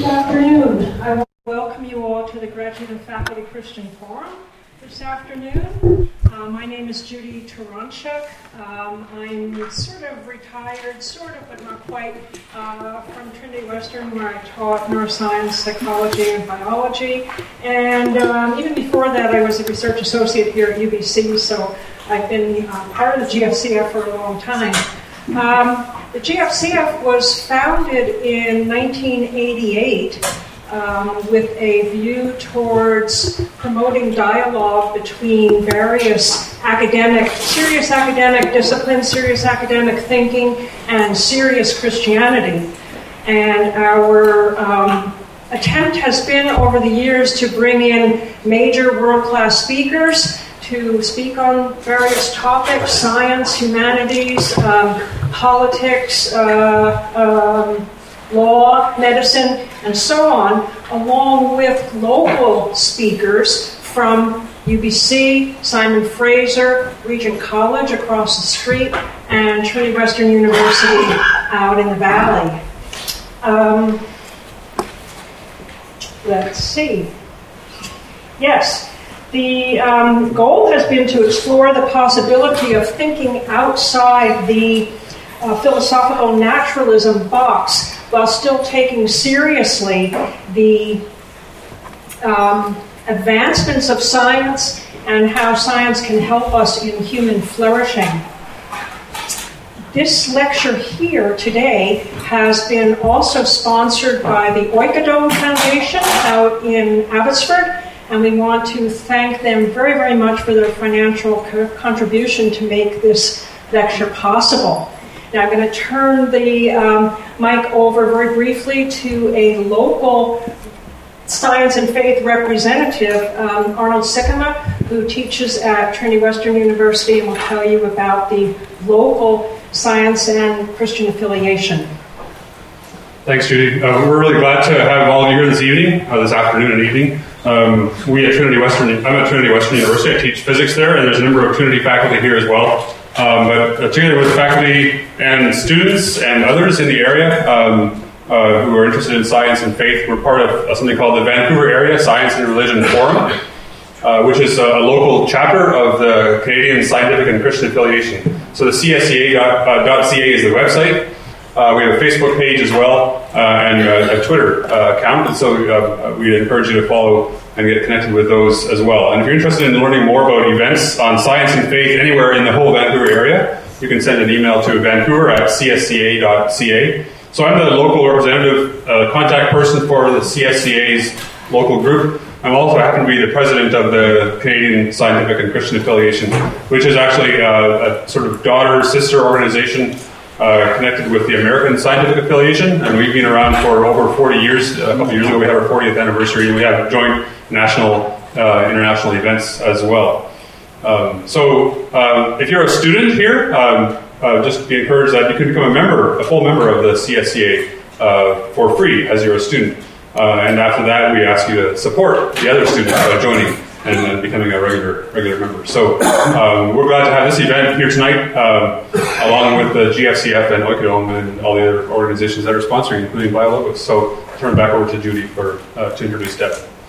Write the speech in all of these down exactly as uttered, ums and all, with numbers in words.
afternoon. I want to welcome you all to the Graduate and Faculty Christian Forum this afternoon. Uh, my name is Judy Taranchuk. Um, I'm sort of retired, sort of, but not quite, uh, from Trinity Western, where I taught neuroscience, psychology, and biology. And um, even before that, I was a research associate here at U B C, so I've been uh, part of the G F C F for a long time. Um, the G F C F was founded in nineteen eighty-eight um, with a view towards promoting dialogue between various academic, serious academic disciplines, serious academic thinking, and serious Christianity. And our um, attempt has been over the years to bring in major world-class speakers to speak on various topics: science, humanities, um, politics, uh, um, law, medicine, and so on, along with local speakers from U B C, Simon Fraser, Regent College across the street, and Trinity Western University out in the valley. Um, let's see. Yes. The um, goal has been to explore the possibility of thinking outside the uh, philosophical naturalism box while still taking seriously the um, advancements of science and how science can help us in human flourishing. This lecture here today has been also sponsored by the Oikodome Foundation out in Abbotsford. And we want to thank them very, very much for their financial co- contribution to make this lecture possible. Now I'm going to turn the um, mic over very briefly to a local science and faith representative, um, Arnold Sikkema, who teaches at Trinity Western University and will tell you about the local science and Christian affiliation. Thanks, Judy. Uh, we're really glad to have all of you here this evening, uh, this afternoon and evening. Um, we at Trinity Western, I'm at Trinity Western University. I teach physics there, and there's a number of Trinity faculty here as well. Um, but uh, together with faculty and students and others in the area um, uh, who are interested in science and faith, we're part of uh, something called the Vancouver Area Science and Religion Forum, uh, which is a, a local chapter of the Canadian Scientific and Christian Affiliation. So the C S C A dot C A is the website. Uh, we have a Facebook page as well, uh, and a, a Twitter uh, account, and so uh, we encourage you to follow and get connected with those as well. And if you're interested in learning more about events on science and faith anywhere in the whole Vancouver area, you can send an email to Vancouver at C S C A dot C A. So I'm the local representative, uh, contact person for the C S C A's local group. I'm also happen to be the president of the Canadian Scientific and Christian Affiliation, which is actually a, a sort of daughter, sister organization Uh, connected with the American Scientific Affiliation, and we've been around for over forty years. A couple of years ago, we had our fortieth anniversary, and we have joint national, uh, international events as well. Um, so, um, if you're a student here, um, uh, just be encouraged that you can become a member, a full member of the C S C A uh, for free as you're a student. Uh, and after that, we ask you to support the other students by joining and then becoming a regular regular member. So um, we're glad to have this event here tonight, um, along with the G F C F and Oikodome and all the other organizations that are sponsoring, including BioLogos. So I'll turn it back over to Judy for uh, to introduce Deb.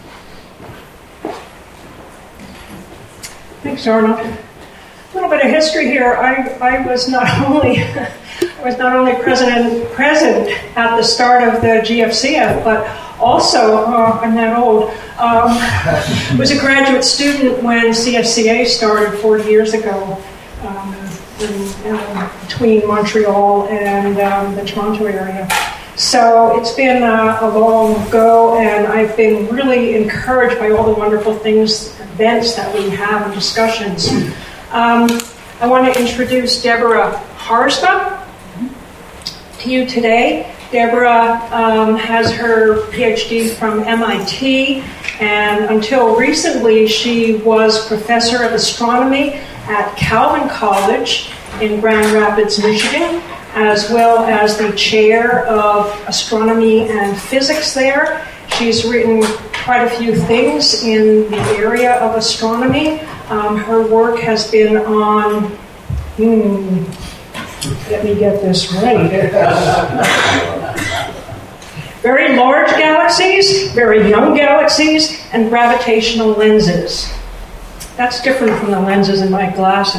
Thanks, Arnold. A little bit of history here. I, I was not only I was not only president present at the start of the G F C F, but also, uh, I'm that old, um, was a graduate student when C S C A started forty years ago um, in, uh, between Montreal and um, the Toronto area. So it's been uh, a long go, and I've been really encouraged by all the wonderful things, events that we have and discussions. Um, I want to introduce Deborah Harsma to you today. Deborah um, has her P H D from M I T, and until recently she was professor of astronomy at Calvin College in Grand Rapids, Michigan, as well as the chair of astronomy and physics there. She's written quite a few things in the area of astronomy. Um, her work has been on, hmm, let me get this right. Very large galaxies. galaxies, very young galaxies, and gravitational lenses. That's different from the lenses in my glasses.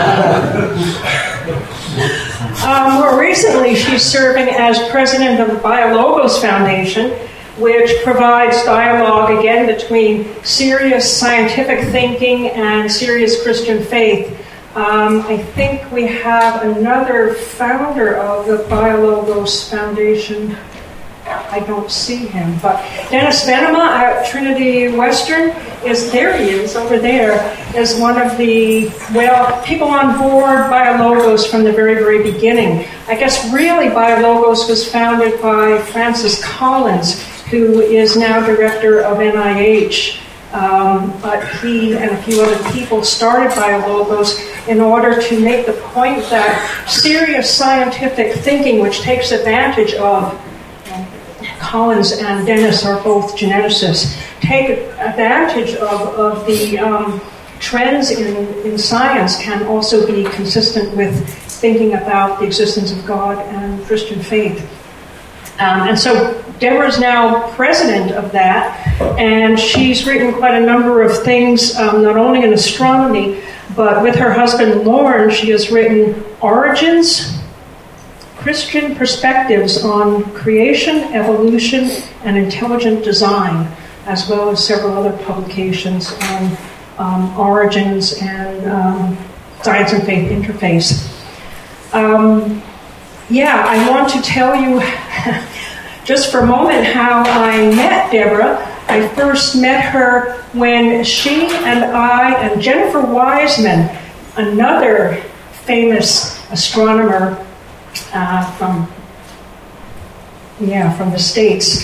um, more recently, she's serving as president of the BioLogos Foundation, which provides dialogue, again, between serious scientific thinking and serious Christian faith. Um, I think we have another founder of the BioLogos Foundation. I don't see him, but Dennis Venema at Trinity Western is, there he is, over there, is one of the, well, people on board BioLogos from the very, very beginning. I guess really BioLogos was founded by Francis Collins, who is now director of N I H. Um, but he and a few other people started BioLogos in order to make the point that serious scientific thinking, which takes advantage of, um, Collins and Dennis are both geneticists, take advantage of, of the um, trends in, in science, can also be consistent with thinking about the existence of God and Christian faith. Um, and so Deborah's now president of that, and she's written quite a number of things, um, not only in astronomy, but with her husband Lauren, she has written Origins, Christian Perspectives on Creation, Evolution, and Intelligent Design, as well as several other publications on um, origins and um, science and faith interface. Um, yeah, I want to tell you just for a moment how I met Deborah. I first met her when she and I and Jennifer Wiseman, another famous astronomer uh, from yeah from the States,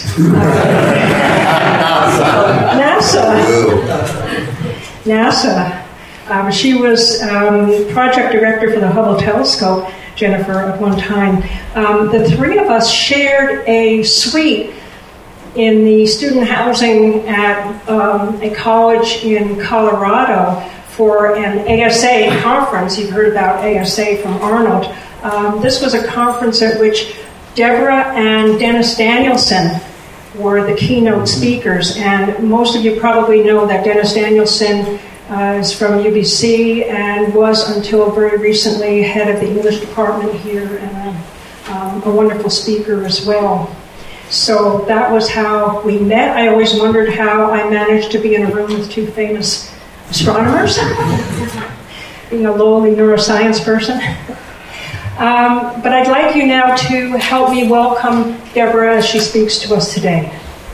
uh, NASA, NASA. Um, she was um, project director for the Hubble telescope, Jennifer, at one time. Um, the three of us shared a suite in the student housing at um, a college in Colorado for an A S A conference. You've heard about A S A from Arnold. Um, this was a conference at which Deborah and Dennis Danielson were the keynote speakers. And most of you probably know that Dennis Danielson Uh, is from U B C and was until very recently head of the English department here, and um, a wonderful speaker as well. So that was how we met. I always wondered how I managed to be in a room with two famous astronomers, being a lowly neuroscience person. Um, but I'd like you now to help me welcome Deborah as she speaks to us today.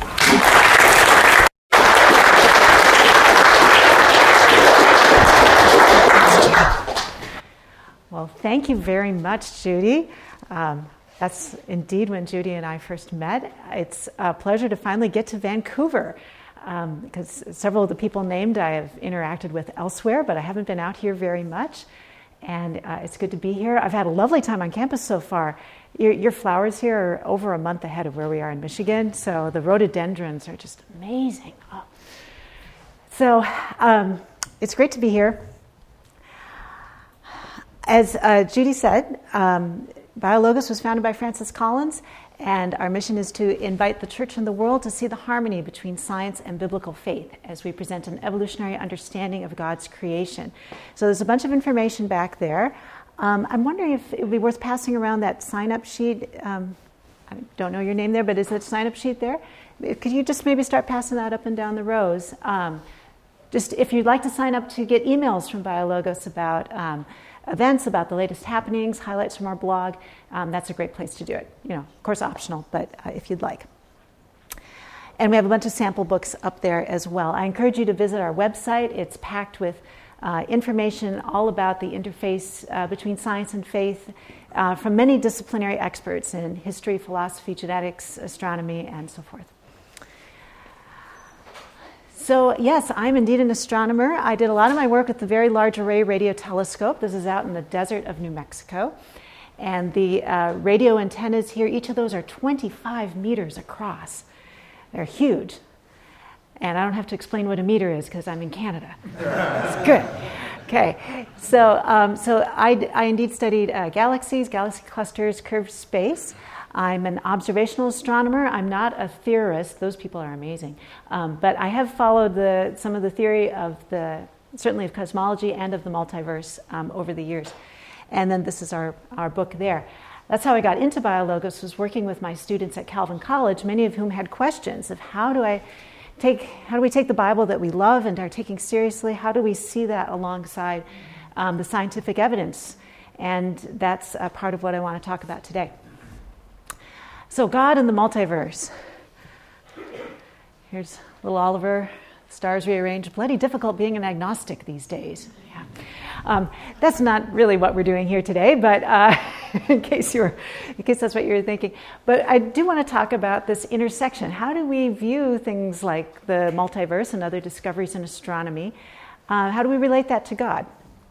Well, thank you very much, Judy. Um, that's indeed when Judy and I first met. It's a pleasure to finally get to Vancouver, um, because several of the people named I have interacted with elsewhere, but I haven't been out here very much, and uh, it's good to be here. I've had a lovely time on campus so far. Your, your flowers here are over a month ahead of where we are in Michigan, so the rhododendrons are just amazing. Oh. So um, it's great to be here. As uh, Judy said, um, BioLogos was founded by Francis Collins, and our mission is to invite the church and the world to see the harmony between science and biblical faith as we present an evolutionary understanding of God's creation. So there's a bunch of information back there. Um, I'm wondering if it would be worth passing around that sign-up sheet. Um, I don't know your name there, but is that sign-up sheet there? Could you just maybe start passing that up and down the rows? Um, just if you'd like to sign up to get emails from BioLogos about um, events, about the latest happenings, highlights from our blog, um, that's a great place to do it. You know, of course optional, but uh, if you'd like. And we have a bunch of sample books up there as well. I encourage you to visit our website. It's packed with uh, information all about the interface uh, between science and faith uh, from many disciplinary experts in history, philosophy, genetics, astronomy, and so forth. So yes, I'm indeed an astronomer. I did a lot of my work with the Very Large Array Radio Telescope. This is out in the desert of New Mexico. And the uh, radio antennas here, each of those are twenty-five meters across. They're huge. And I don't have to explain what a meter is because I'm in Canada. It's good. Okay, so um, so I, I indeed studied uh, galaxies, galaxy clusters, curved space. I'm an observational astronomer. I'm not a theorist. Those people are amazing. Um, but I have followed the, some of the theory of the, certainly of cosmology and of the multiverse um, over the years. And then this is our, our book there. That's how I got into BioLogos, was working with my students at Calvin College, many of whom had questions of how do I take, how do we take the Bible that we love and are taking seriously, how do we see that alongside um, the scientific evidence? And that's a part of what I want to talk about today. So God and the multiverse. Here's little Oliver, stars rearranged. Bloody difficult being an agnostic these days. Yeah. Um, that's not really what we're doing here today, but uh, in case you were, in case that's what you were thinking. But I do want to talk about this intersection. How do we view things like the multiverse and other discoveries in astronomy? Uh, how do we relate that to God?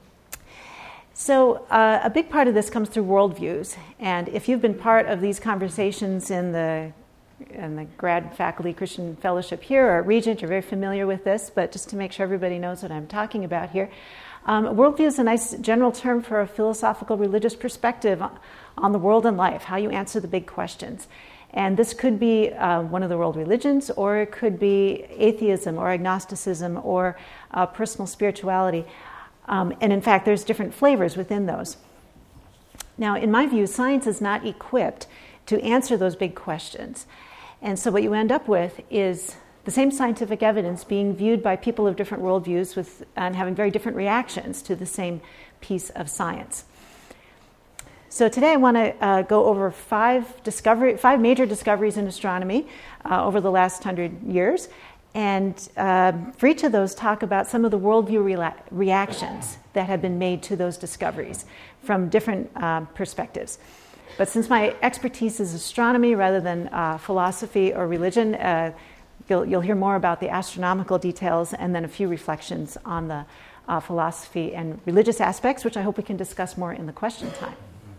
So uh, a big part of this comes through worldviews, and if you've been part of these conversations in the in the grad faculty Christian fellowship here or at Regent, you're very familiar with this, but just to make sure everybody knows what I'm talking about here, um, worldview is a nice general term for a philosophical religious perspective on the world and life, how you answer the big questions. And this could be uh, one of the world religions, or it could be atheism or agnosticism or uh, personal spirituality. Um, and in fact, there's different flavors within those. Now, in my view, science is not equipped to answer those big questions. And so what you end up with is the same scientific evidence being viewed by people of different worldviews with, and having very different reactions to the same piece of science. So today I want to uh, go over five discovery, five major discoveries in astronomy uh, over the last hundred years. And uh, for each of those, talk about some of the worldview rela- reactions that have been made to those discoveries from different uh, perspectives. But since my expertise is astronomy rather than uh, philosophy or religion, uh, you'll, you'll hear more about the astronomical details and then a few reflections on the uh, philosophy and religious aspects, which I hope we can discuss more in the question time.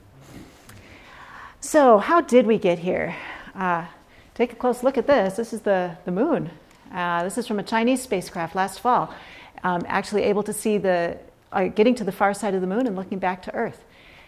So how did we get here? Uh, take a close look at this. This is the, the moon. Uh, this is from a Chinese spacecraft last fall, um, actually able to see the, uh, getting to the far side of the moon and looking back to Earth.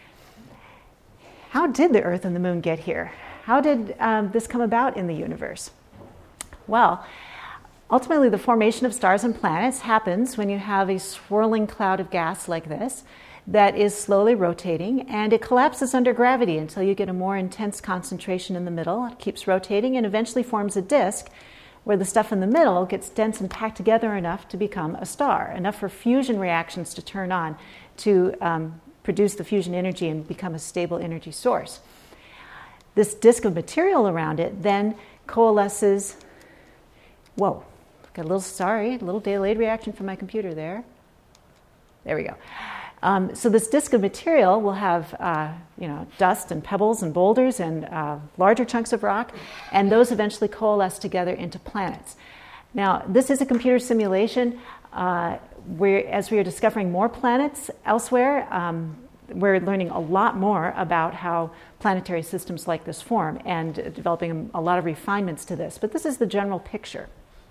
How did the Earth and the moon get here? How did um, this come about in the universe? Well, ultimately the formation of stars and planets happens when you have a swirling cloud of gas like this that is slowly rotating, and it collapses under gravity until you get a more intense concentration in the middle. It keeps rotating and eventually forms a disk where the stuff in the middle gets dense and packed together enough to become a star, enough for fusion reactions to turn on to um, produce the fusion energy and become a stable energy source. This disk of material around it then coalesces. Whoa, got a little, sorry, a little delayed reaction from my computer there. There we go. Um, so this disk of material will have, uh, you know, dust and pebbles and boulders and uh, larger chunks of rock, and those eventually coalesce together into planets. Now, this is a computer simulation. Uh, where, as we are discovering more planets elsewhere, um, we're learning a lot more about how planetary systems like this form and developing a lot of refinements to this. But this is the general picture.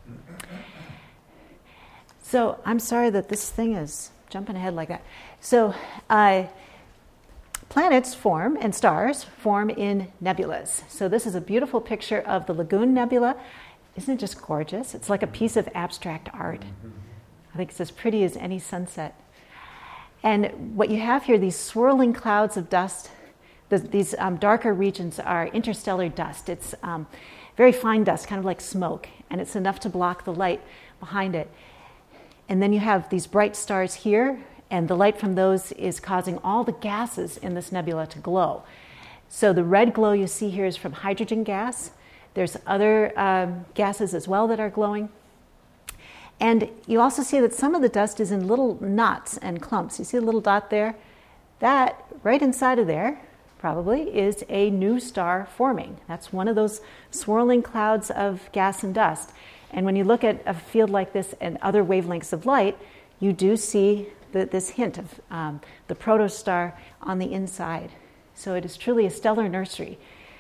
So I'm sorry that this thing is jumping ahead like that. So uh, planets form and stars form in nebulas. So this is a beautiful picture of the Lagoon Nebula. Isn't it just gorgeous? It's like a piece of abstract art. I think it's as pretty as any sunset. And what you have here, these swirling clouds of dust, the, these um, darker regions are interstellar dust. It's um, very fine dust, kind of like smoke, and it's enough to block the light behind it. And then you have these bright stars here, and the light from those is causing all the gases in this nebula to glow. So the red glow you see here is from hydrogen gas. There's other um, gases as well that are glowing. And you also see that some of the dust is in little knots and clumps. You see a little dot there? That, right inside of there, probably, is a new star forming. That's one of those swirling clouds of gas and dust. And when you look at a field like this and other wavelengths of light, you do see the, this hint of um, the protostar on the inside. So it is truly a stellar nursery.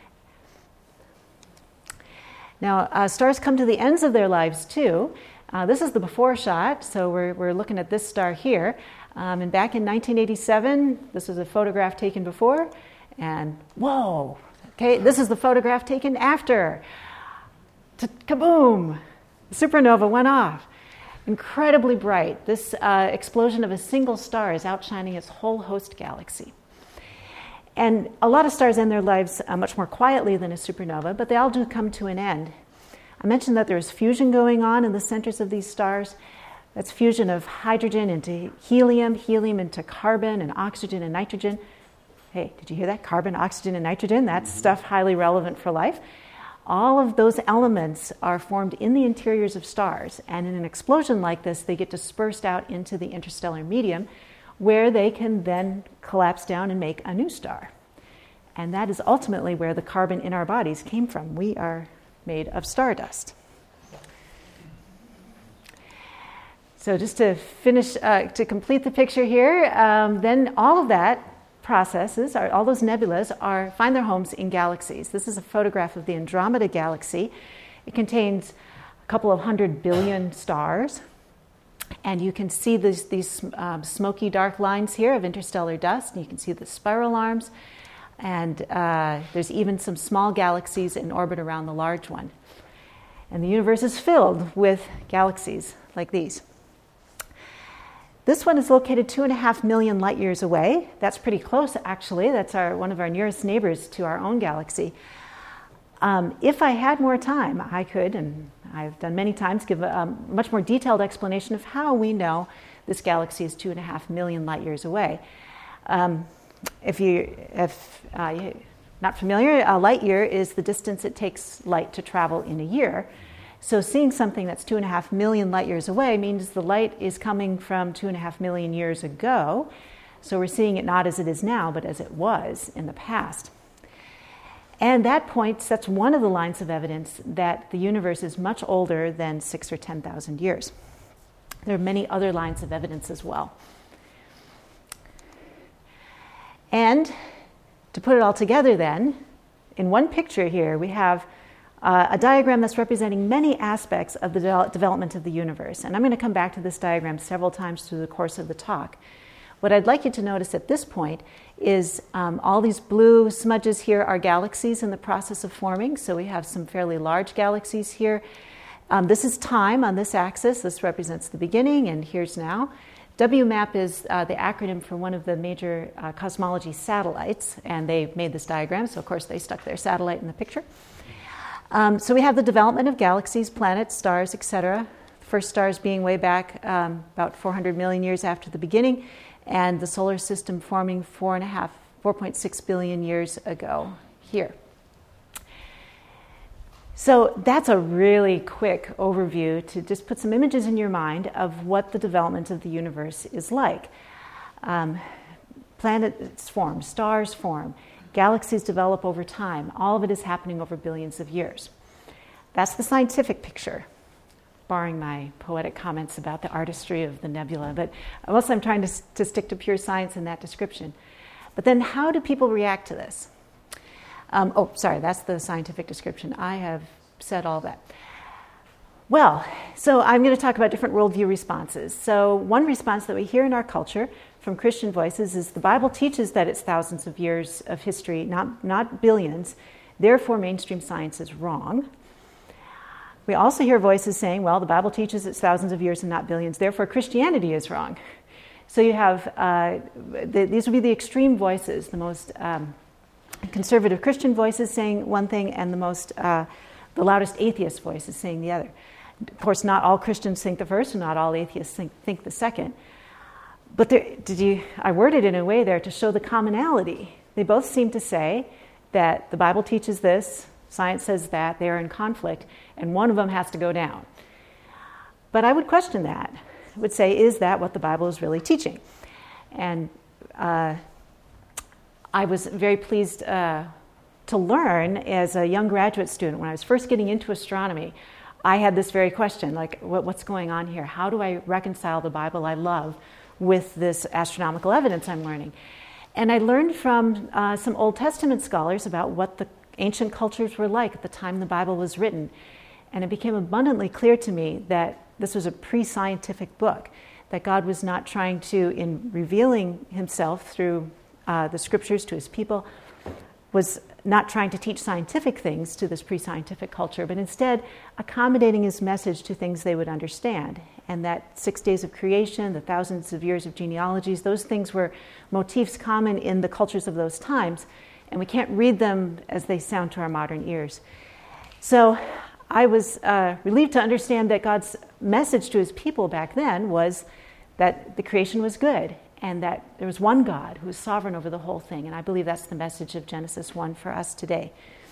Now, uh, stars come to the ends of their lives, too. Uh, this is the before shot, so we're, we're looking at this star here. Um, and back in nineteen eighty-seven, this was a photograph taken before, and whoa, Okay, this is the photograph taken after. T- kaboom! The supernova went off. Incredibly bright. This uh, explosion of a single star is outshining its whole host galaxy. And a lot of stars end their lives uh, much more quietly than a supernova, but they all do come to an end. I mentioned that there's fusion going on in the centers of these stars. That's fusion of hydrogen into helium, helium into carbon, and oxygen and nitrogen. Hey, did you hear that? Carbon, oxygen, and nitrogen. That's stuff highly relevant for life. All of those elements are formed in the interiors of stars, and in an explosion like this, they get dispersed out into the interstellar medium, where they can then collapse down and make a new star. And that is ultimately where the carbon in our bodies came from. We are made of stardust. So just to finish, uh, to complete the picture here, um, then all of that processes, are, all those nebulas are find their homes in galaxies. This is a photograph of the Andromeda galaxy. It contains a couple of hundred billion stars. And you can see these, these um, smoky dark lines here of interstellar dust. And you can see the spiral arms. And uh, there's even some small galaxies in orbit around the large one. And the universe is filled with galaxies like these. This one is located two and a half million light years away. That's pretty close, actually. That's our, one of our nearest neighbors to our own galaxy. Um, if I had more time, I could, and I've done many times, give a um, much more detailed explanation of how we know this galaxy is two and a half million light years away. Um, if you, if uh, you're not familiar, a light year is the distance it takes light to travel in a year. So seeing something that's two and a half million light years away means the light is coming from two and a half million years ago. So we're seeing it not as it is now, but as it was in the past. And that points, that's one of the lines of evidence that the universe is much older than six or ten thousand years. There are many other lines of evidence as well. And to put it all together then, in one picture here, we have uh, a diagram that's representing many aspects of the de- development of the universe. And I'm going to come back to this diagram several times through the course of the talk. What I'd like you to notice at this point is um, all these blue smudges here are galaxies in the process of forming. So we have some fairly large galaxies here. Um, this is time on this axis. This represents the beginning, and here's now. W MAP is uh, the acronym for one of the major uh, cosmology satellites, and they made this diagram, so of course they stuck their satellite in the picture. Um, so we have the development of galaxies, planets, stars, et cetera. First stars being way back um, about four hundred million years after the beginning, and the solar system forming four and a half, four point six billion years ago here. So that's a really quick overview to just put some images in your mind of what the development of the universe is like. Um, planets form, stars form, galaxies develop over time. All of it is happening over billions of years. That's the scientific picture, barring my poetic comments about the artistry of the nebula. But mostly I'm trying to, to stick to pure science in that description. But then how do people react to this? Um, oh, sorry, that's the scientific description. I have said all that. Well, so I'm going to talk about different worldview responses. So one response that we hear in our culture from Christian voices is the Bible teaches that it's thousands of years of history, not, not billions. Therefore, mainstream science is wrong. We also hear voices saying, well, the Bible teaches it's thousands of years and not billions. Therefore, Christianity is wrong. So you have, uh, the, these would be the extreme voices, the most um, conservative Christian voices saying one thing, and the most, uh, the loudest atheist voices saying the other. Of course, not all Christians think the first, and not all atheists think, think the second. But there, did you? I worded it in a way there to show the commonality. They both seem to say that the Bible teaches this, science says that, they are in conflict, and one of them has to go down. But I would question that. I would say, is that what the Bible is really teaching? And uh, I was very pleased uh, to learn as a young graduate student, when I was first getting into astronomy, I had this very question, like, what, what's going on here? How do I reconcile the Bible I love with this astronomical evidence I'm learning? And I learned from uh, some Old Testament scholars about what the ancient cultures were like at the time the Bible was written. And it became abundantly clear to me that this was a pre-scientific book, that God was not trying to, in revealing himself through uh, the scriptures to his people, was not trying to teach scientific things to this pre-scientific culture, but instead accommodating his message to things they would understand. And that six days of creation, the thousands of years of genealogies, those things were motifs common in the cultures of those times, and we can't read them as they sound to our modern ears. So I was uh, relieved to understand that God's message to his people back then was that the creation was good, and that there was one God who was sovereign over the whole thing. And I believe that's the message of Genesis one for us today.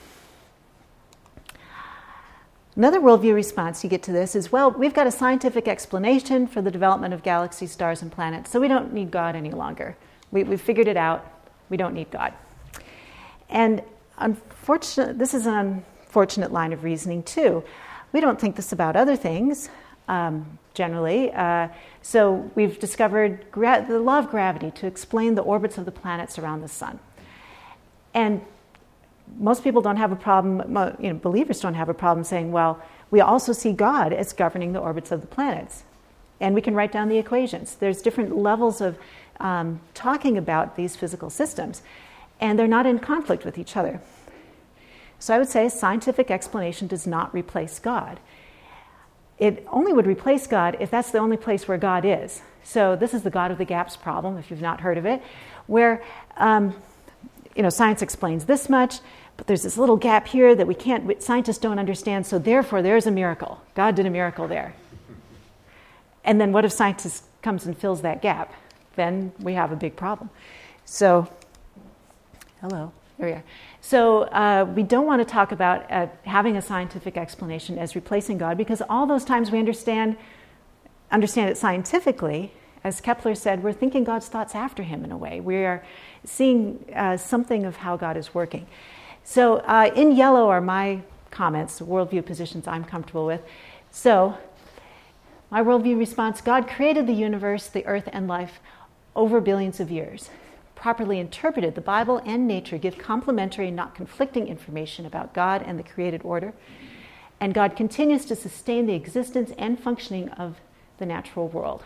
Another worldview response you get to this is, well, we've got a scientific explanation for the development of galaxies, stars, and planets, so we don't need God any longer. We, we've figured it out. We don't need God. And unfortunately, this is an unfortunate line of reasoning, too. We don't think this about other things. Um, generally. Uh, so we've discovered gra- the law of gravity to explain the orbits of the planets around the sun. And most people don't have a problem, you know, believers don't have a problem saying, well, we also see God as governing the orbits of the planets. And we can write down the equations. There's different levels of um, talking about these physical systems, and they're not in conflict with each other. So I would say a scientific explanation does not replace God. It only would replace God if that's the only place where God is. So this is the God of the gaps problem, if you've not heard of it, where um, you know, science explains this much, but there's this little gap here that we can't, scientists don't understand, so therefore there's a miracle. God did a miracle there. And then what if scientist comes and fills that gap? Then we have a big problem. So, hello, there we are. So uh, we don't want to talk about uh, having a scientific explanation as replacing God, because all those times we understand understand it scientifically, as Kepler said, we're thinking God's thoughts after him in a way. We are seeing uh, something of how God is working. So uh, in yellow are my comments, worldview positions I'm comfortable with. So my worldview response: God created the universe, the earth, and life over billions of years. Properly interpreted, the Bible and nature give complementary, not conflicting information about God and the created order. And God continues to sustain the existence and functioning of the natural world.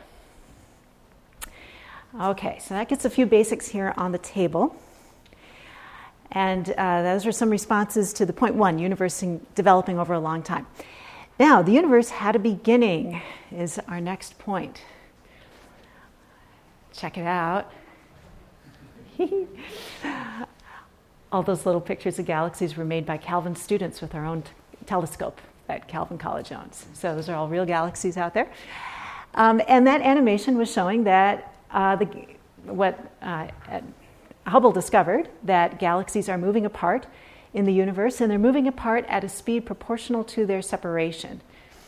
Okay, so that gets a few basics here on the table. And uh, those are some responses to the point one, universe developing over a long time. Now, the universe had a beginning is our next point. Check it out. All those little pictures of galaxies were made by Calvin students with our own t- telescope that Calvin College owns. So those are all real galaxies out there. Um, and that animation was showing that uh, the, what uh, Hubble discovered, that galaxies are moving apart in the universe, and they're moving apart at a speed proportional to their separation.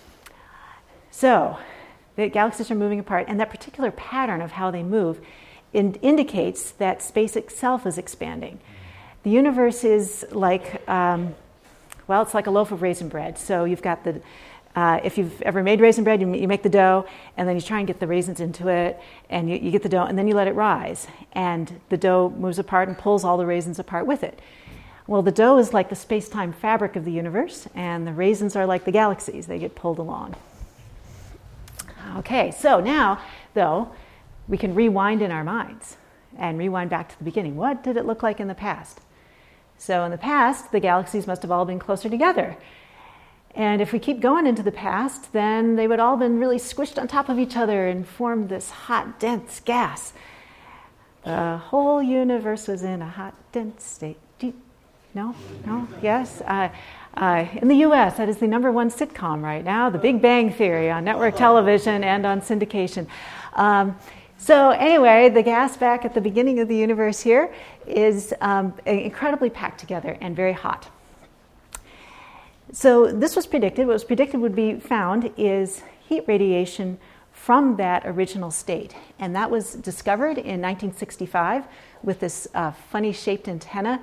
So the galaxies are moving apart, and that particular pattern of how they move in, indicates that space itself is expanding. The universe is like, um, well, it's like a loaf of raisin bread. So you've got the, uh, if you've ever made raisin bread, you, you make the dough, and then you try and get the raisins into it, and you, you get the dough, and then you let it rise. And the dough moves apart and pulls all the raisins apart with it. Well, the dough is like the space-time fabric of the universe, and the raisins are like the galaxies. They get pulled along. Okay, so now, though, we can rewind in our minds and rewind back to the beginning. What did it look like in the past? So in the past, the galaxies must have all been closer together. And if we keep going into the past, then they would all have been really squished on top of each other and formed this hot, dense gas. The whole universe was in a hot, dense state. No? No? Yes? Uh, uh, in the U S, that is the number one sitcom right now, The Big Bang Theory, on network television and on syndication. Um, So anyway, the gas back at the beginning of the universe here is um, incredibly packed together and very hot. So this was predicted. What was predicted would be found is heat radiation from that original state. And that was discovered in nineteen sixty-five with this uh, funny shaped antenna.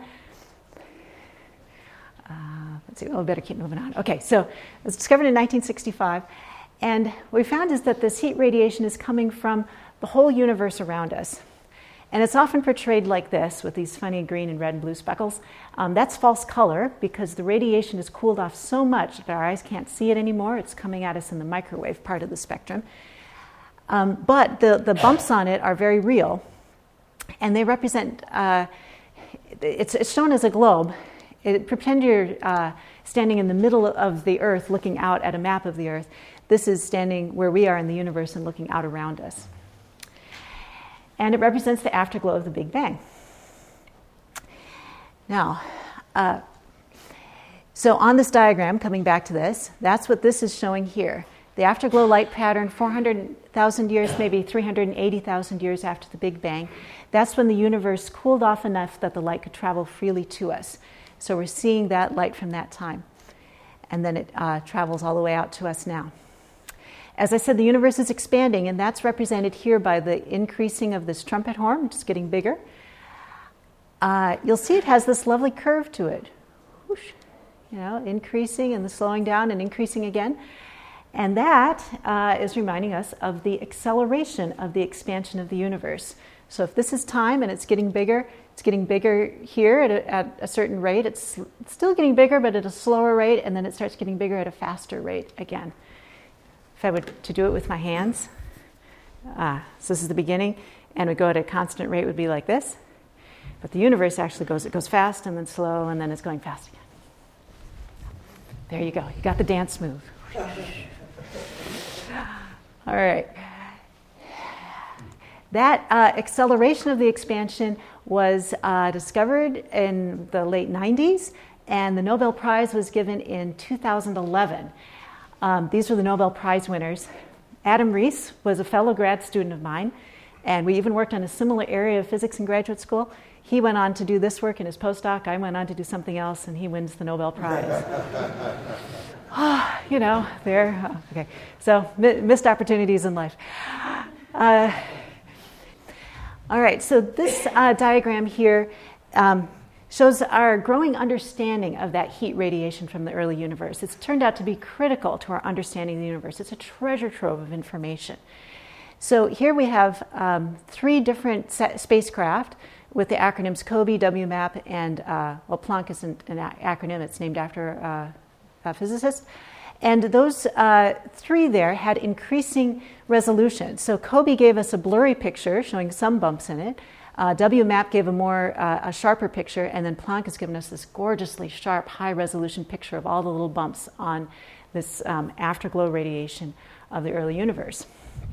Uh, let's see, oh, better keep moving on. Okay, so it was discovered in nineteen sixty-five. And what we found is that this heat radiation is coming from the whole universe around us. And it's often portrayed like this, with these funny green and red and blue speckles. Um, that's false color, because the radiation has cooled off so much that our eyes can't see it anymore. It's coming at us in the microwave part of the spectrum. Um, but the, the bumps on it are very real. And they represent, uh, it's, it's shown as a globe. It, pretend you're uh, standing in the middle of the Earth looking out at a map of the Earth. This is standing where we are in the universe and looking out around us. And it represents the afterglow of the Big Bang. Now, uh, so on this diagram, coming back to this, that's what this is showing here. The afterglow light pattern, four hundred thousand years, maybe three hundred eighty thousand years after the Big Bang. That's when the universe cooled off enough that the light could travel freely to us. So we're seeing that light from that time. And then it uh, travels all the way out to us now. As I said, the universe is expanding, and that's represented here by the increasing of this trumpet horn, which is getting bigger. Uh, you'll see it has this lovely curve to it. Whoosh, you know, increasing and then slowing down and increasing again. And that uh, is reminding us of the acceleration of the expansion of the universe. So if this is time and it's getting bigger, it's getting bigger here at a, at a certain rate. It's, it's still getting bigger, but at a slower rate, and then it starts getting bigger at a faster rate again. If I were to do it with my hands, uh, so this is the beginning, and we go at a constant rate, would be like this. But the universe actually goes, it goes fast and then slow, and then it's going fast again. There you go. You got the dance move. All right. That uh, acceleration of the expansion was uh, discovered in the late nineties, and the Nobel Prize was given in two thousand eleven. Um, these were the Nobel Prize winners. Adam Rees was a fellow grad student of mine, and we even worked on a similar area of physics in graduate school. He went on to do this work in his postdoc. I went on to do something else, and he wins the Nobel Prize. Oh, you know, there. Oh, okay. So, mi- missed opportunities in life. Uh, all right, so this uh, diagram here um, shows our growing understanding of that heat radiation from the early universe. It's turned out to be critical to our understanding of the universe. It's a treasure trove of information. So here we have um, three different sa- spacecraft with the acronyms COBE, W MAP, and, uh, well, Planck isn't an a- acronym. It's named after uh, a physicist. And those uh, three there had increasing resolution. So COBE gave us a blurry picture showing some bumps in it. Uh, W MAP gave a more uh, a sharper picture, and then Planck has given us this gorgeously sharp, high-resolution picture of all the little bumps on this um, afterglow radiation of the early universe.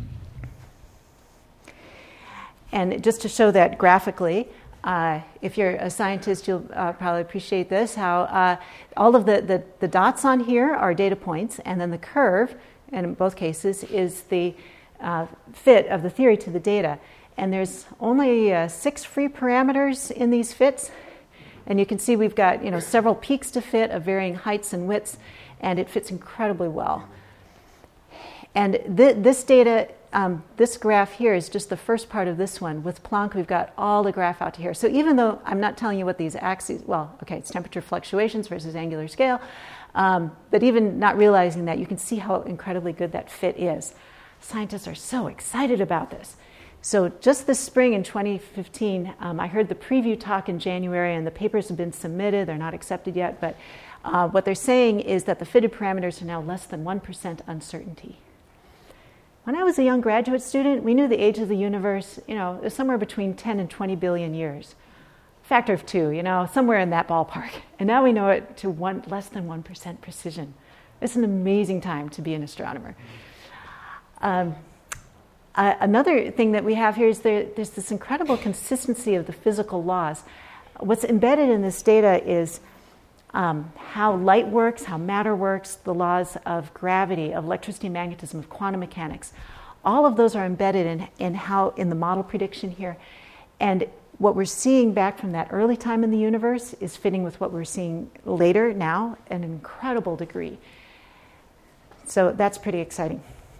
And just to show that graphically, uh, if you're a scientist, you'll uh, probably appreciate this, how uh, all of the, the, the dots on here are data points, and then the curve, and in both cases, is the uh, fit of the theory to the data. And there's only uh, six free parameters in these fits, and you can see we've got, you know, several peaks to fit of varying heights and widths, and it fits incredibly well. And th- this data, um, this graph here is just the first part of this one. With Planck, we've got all the graph out to here. So even though I'm not telling you what these axes, well, okay, it's temperature fluctuations versus angular scale, um, but even not realizing that, you can see how incredibly good that fit is. Scientists are so excited about this. So just this spring in twenty fifteen, um, I heard the preview talk in January, and the papers have been submitted. They're not accepted yet, but uh, what they're saying is that the fitted parameters are now less than one percent uncertainty. When I was a young graduate student, we knew the age of the universe, you know, it was somewhere between ten and twenty billion years. Factor of two, you know, somewhere in that ballpark. And now we know it to one, less than one percent precision. It's an amazing time to be an astronomer. Um, Uh, another thing that we have here is there, there's this incredible consistency of the physical laws. What's embedded in this data is um, how light works, how matter works, the laws of gravity, of electricity and magnetism, of quantum mechanics. All of those are embedded in, in how in the model prediction here. And what we're seeing back from that early time in the universe is fitting with what we're seeing later now at an incredible degree. So that's pretty exciting.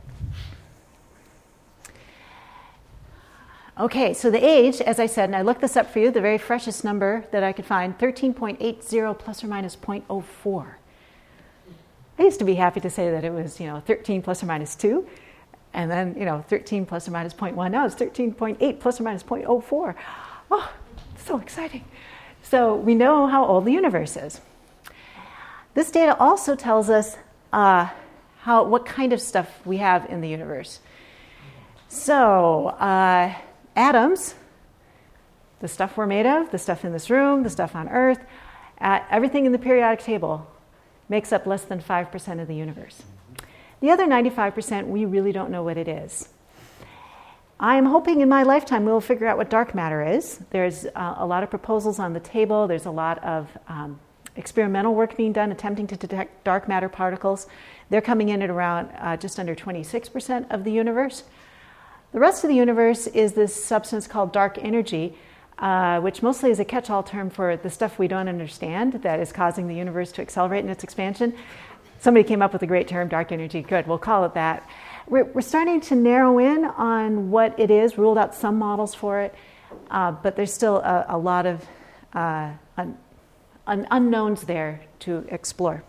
Okay, so the age, as I said, and I looked this up for you, the very freshest number that I could find, thirteen point eight zero plus or minus zero point zero four. I used to be happy to say that it was, you know, thirteen plus or minus two, and then, you know, thirteen plus or minus zero point one. Now it's thirteen point eight plus or minus zero point zero four. Oh, so exciting. So we know how old the universe is. This data also tells us uh, how what kind of stuff we have in the universe. So, uh, atoms, the stuff we're made of, the stuff in this room, the stuff on Earth, Uh, everything in the periodic table makes up less than five percent of the universe. The other ninety-five percent, we really don't know what it is. I am hoping in my lifetime we'll figure out what dark matter is. There's uh, a lot of proposals on the table. There's a lot of um, experimental work being done attempting to detect dark matter particles. They're coming in at around uh, just under twenty-six percent of the universe. The rest of the universe is this substance called dark energy, uh, which mostly is a catch-all term for the stuff we don't understand that is causing the universe to accelerate in its expansion. Somebody came up with a great term, dark energy. Good, we'll call it that. We're, we're starting to narrow in on what it is, ruled out some models for it, uh, but there's still a, a lot of uh, un, un, unknowns there to explore.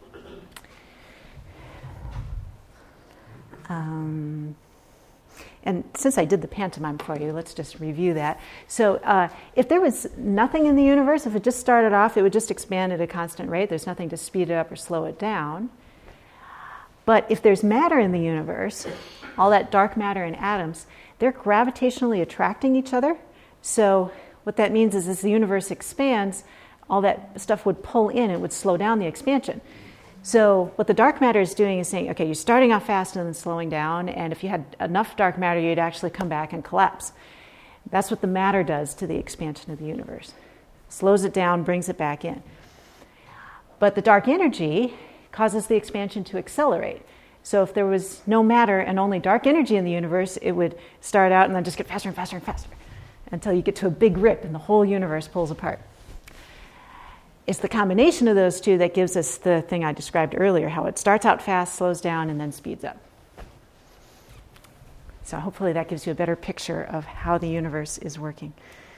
Um, and since I did the pantomime for you, let's just review that. So uh, if there was nothing in the universe, if it just started off, it would just expand at a constant rate. There's nothing to speed it up or slow it down. But if there's matter in the universe, all that dark matter and atoms, they're gravitationally attracting each other. So what that means is as the universe expands, all that stuff would pull in, it would slow down the expansion. So what the dark matter is doing is saying, okay, you're starting off fast and then slowing down, and if you had enough dark matter, you'd actually come back and collapse. That's what the matter does to the expansion of the universe. Slows it down, brings it back in. But the dark energy causes the expansion to accelerate. So if there was no matter and only dark energy in the universe, it would start out and then just get faster and faster and faster until you get to a big rip and the whole universe pulls apart. It's the combination of those two that gives us the thing I described earlier, how it starts out fast, slows down, and then speeds up. So hopefully that gives you a better picture of how the universe is working.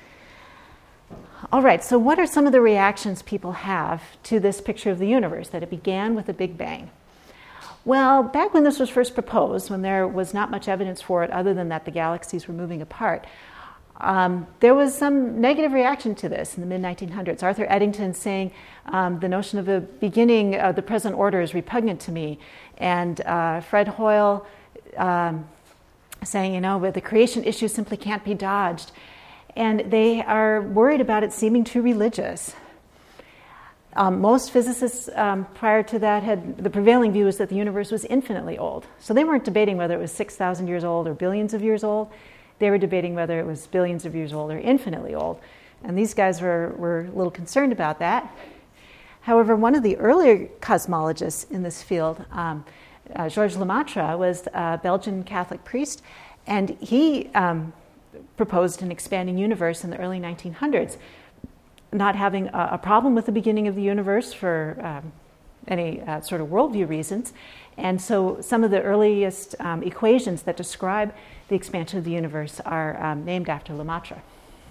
All right, so what are some of the reactions people have to this picture of the universe, that it began with a Big Bang? Well, back when this was first proposed, when there was not much evidence for it other than that the galaxies were moving apart, um, there was some negative reaction to this in the mid nineteen hundreds. Arthur Eddington saying um, the notion of a beginning of the present order is repugnant to me, and uh, Fred Hoyle um, saying, you know, but the creation issue simply can't be dodged. And they are worried about it seeming too religious. Um, most physicists um, prior to that had, the prevailing view was that the universe was infinitely old. So they weren't debating whether it was six thousand years old or billions of years old. They were debating whether it was billions of years old or infinitely old. And these guys were, were a little concerned about that. However, one of the earlier cosmologists in this field, um, uh, Georges Lemaitre, was a Belgian Catholic priest, and he um, proposed an expanding universe in the early nineteen hundreds, not having a, a problem with the beginning of the universe for um, any uh, sort of worldview reasons. And so some of the earliest um, equations that describe the expansion of the universe are um, named after Lemaitre.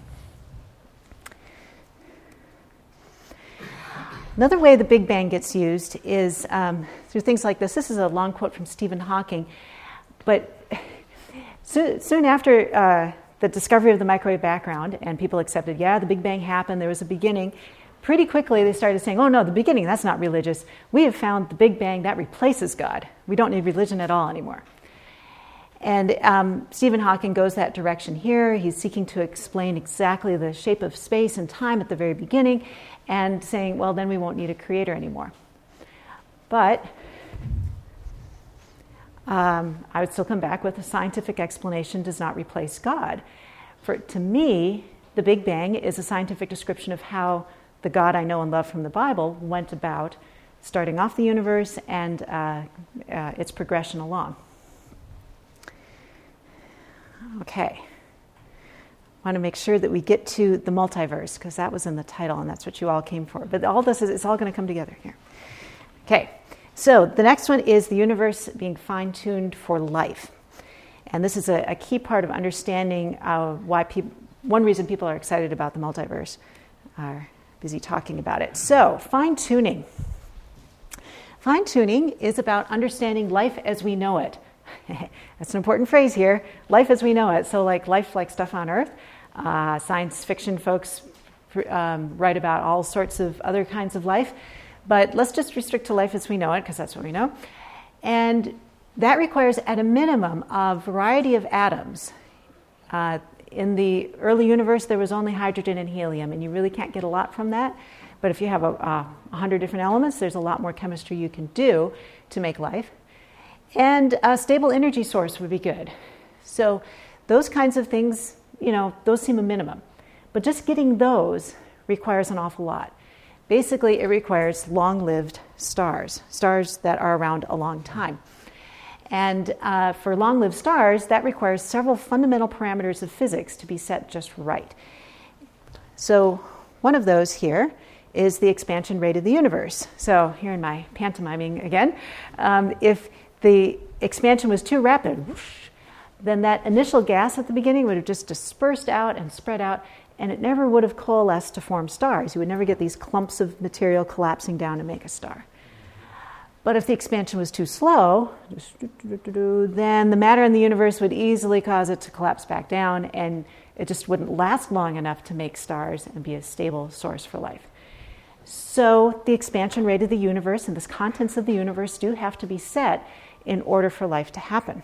Another way the Big Bang gets used is um, through things like this. This is a long quote from Stephen Hawking, but so, soon after uh, the discovery of the microwave background, and people accepted, yeah, the Big Bang happened, there was a beginning, pretty quickly they started saying, oh no, the beginning, that's not religious. We have found the Big Bang, that replaces God. We don't need religion at all anymore. And um, Stephen Hawking goes that direction here. He's seeking to explain exactly the shape of space and time at the very beginning, and saying, well, then we won't need a creator anymore. But um, I would still come back with a scientific explanation does not replace God. For to me, the Big Bang is a scientific description of how the God I know and love from the Bible went about starting off the universe and uh, uh, its progression along. Okay. I want to make sure that we get to the multiverse, because that was in the title and that's what you all came for. But all this is, it's all going to come together here. Okay. So the next one is the universe being fine-tuned for life. And this is a, a key part of understanding uh, why people, one reason people are excited about the multiverse, are busy talking about it. So, fine-tuning. Fine-tuning is about understanding life as we know it. That's an important phrase here, life as we know it. So like life like stuff on Earth. Uh, science fiction folks um, write about all sorts of other kinds of life. But let's just restrict to life as we know it, because that's what we know. And that requires, at a minimum, a variety of atoms. Uh, in the early universe, there was only hydrogen and helium, and you really can't get a lot from that. But if you have a, a hundred different elements, there's a lot more chemistry you can do to make life. And a stable energy source would be good. So those kinds of things, you know, those seem a minimum. But just getting those requires an awful lot. Basically, it requires long-lived stars, stars that are around a long time. And uh, for long-lived stars, that requires several fundamental parameters of physics to be set just right. So one of those here is the expansion rate of the universe. So here in my pantomiming again, um, if the expansion was too rapid, whoosh, then that initial gas at the beginning would have just dispersed out and spread out, and it never would have coalesced to form stars. You would never get these clumps of material collapsing down to make a star. But if the expansion was too slow, then the matter in the universe would easily cause it to collapse back down, and it just wouldn't last long enough to make stars and be a stable source for life. So the expansion rate of the universe and the contents of the universe do have to be set in order for life to happen.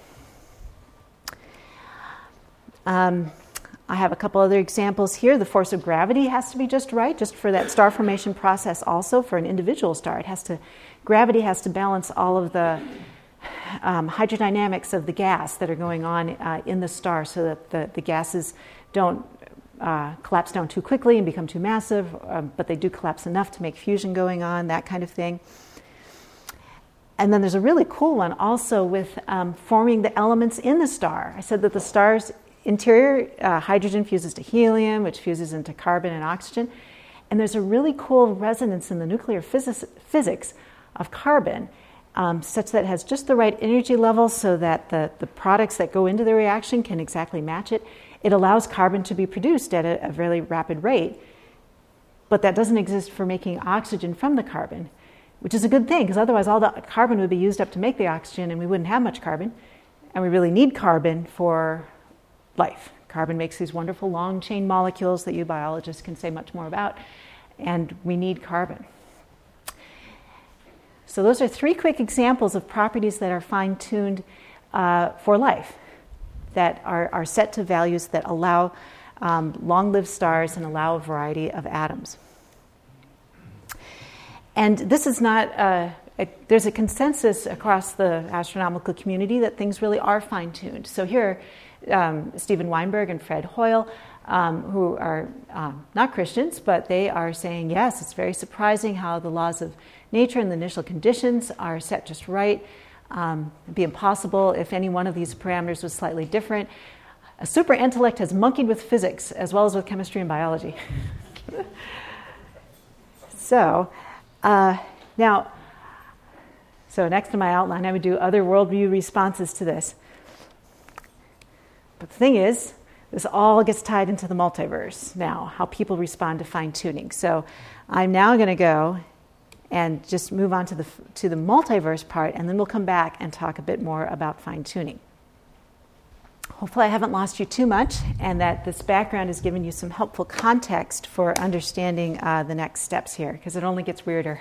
Um, I have a couple other examples here. The force of gravity has to be just right, just for that star formation process also. For an individual star, it has to, gravity has to balance all of the um, hydrodynamics of the gas that are going on uh, in the star, so that the, the gases don't uh, collapse down too quickly and become too massive, uh, but they do collapse enough to make fusion going on, that kind of thing. And then there's a really cool one also with um, forming the elements in the star. I said that the star's interior uh, hydrogen fuses to helium, which fuses into carbon and oxygen. And there's a really cool resonance in the nuclear physics, physics of carbon, um, such that it has just the right energy level so that the, the products that go into the reaction can exactly match it. It allows carbon to be produced at a, a really rapid rate, but that doesn't exist for making oxygen from the carbon, which is a good thing, because otherwise all the carbon would be used up to make the oxygen and we wouldn't have much carbon. And we really need carbon for life. Carbon makes these wonderful long chain molecules that you biologists can say much more about, and we need carbon. So those are three quick examples of properties that are fine-tuned uh, for life, that are, are set to values that allow um, long-lived stars and allow a variety of atoms. And this is not, uh, a, there's a consensus across the astronomical community that things really are fine-tuned. So here, um, Steven Weinberg and Fred Hoyle, um, who are um, not Christians, but they are saying, yes, it's very surprising how the laws of nature and the initial conditions are set just right. Um, it'd be impossible if any one of these parameters was slightly different. A super intellect has monkeyed with physics as well as with chemistry and biology. so, uh, now, so next to my outline, I would do other worldview responses to this. But the thing is, this all gets tied into the multiverse now, how people respond to fine-tuning. So I'm now going to go and just move on to the to the multiverse part, and then we'll come back and talk a bit more about fine-tuning. Hopefully I haven't lost you too much, and that this background has given you some helpful context for understanding uh, the next steps here, because it only gets weirder.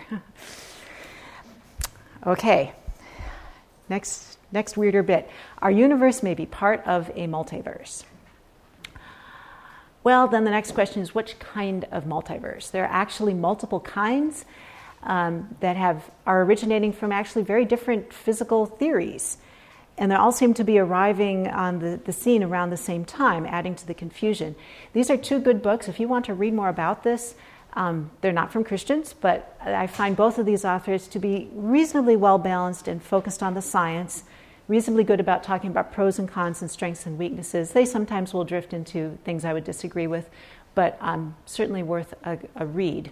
Okay, next next weirder bit. Our universe may be part of a multiverse. Well, then the next question is, which kind of multiverse? There are actually multiple kinds um, that have are originating from actually very different physical theories. And they all seem to be arriving on the, the scene around the same time, adding to the confusion. These are two good books. If you want to read more about this, um, they're not from Christians, but I find both of these authors to be reasonably well-balanced and focused on the science, reasonably good about talking about pros and cons and strengths and weaknesses. They sometimes will drift into things I would disagree with, but um, certainly worth a, a read.